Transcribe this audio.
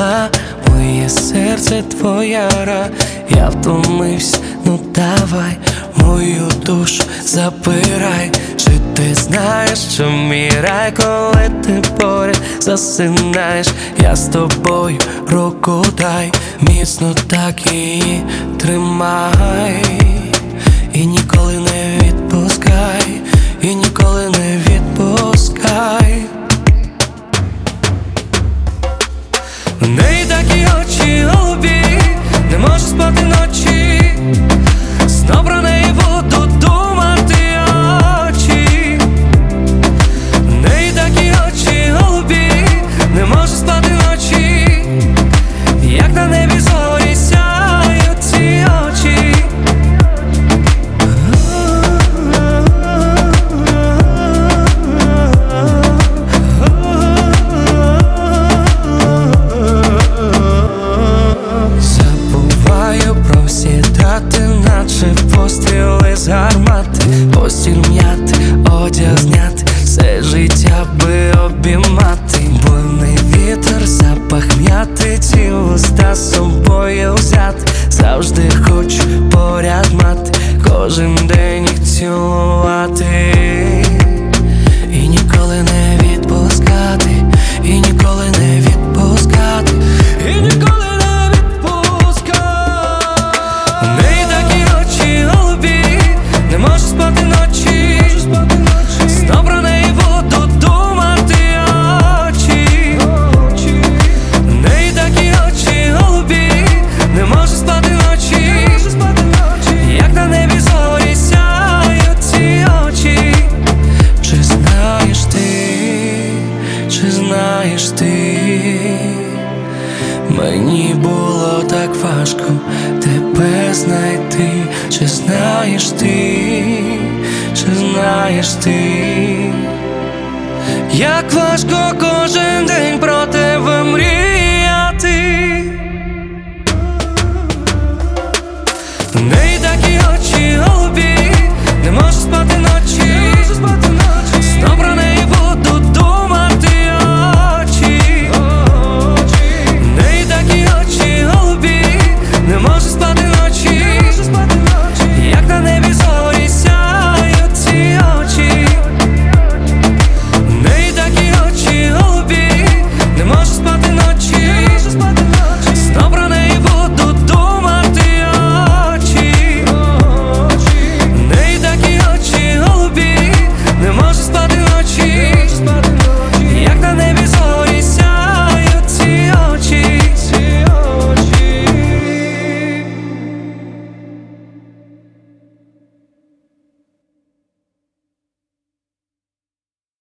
ранила моє серце, твоя рана. Я втомився, ну давай мою душу запирай. Чи ти знаєш, що мій рай, коли ти поряд засинаєш? Я з тобою руку дай, міцно так її тримай. І ніколи не відпускай, і ніколи не відпускай. В неї такі очі голубі, не можу спати ночі, знов про неї буду думати очі. В неї такі очі голубі, не можу спати ночі, як на небі зорі сяють ці очі. Наче постріли з гармати, постіль м'яти, одяг зняти, все життя би обіймати. Буйний вітер, запах м'яти, ці уста з собою взяти. Завжди хочу поряд мати, кожен день їх цілувати. І ніколи не відпускати, і ніколи не відпускати, і ніколи. Не можу спати ночі, знов про неї буду думати очі. В неї такі очі голубі, не можу спати ночі, як на небі зорі сяють ці очі. Чи знаєш ти, мені було так важко тебе знайти. Чи знаєш ти, як важко кожен день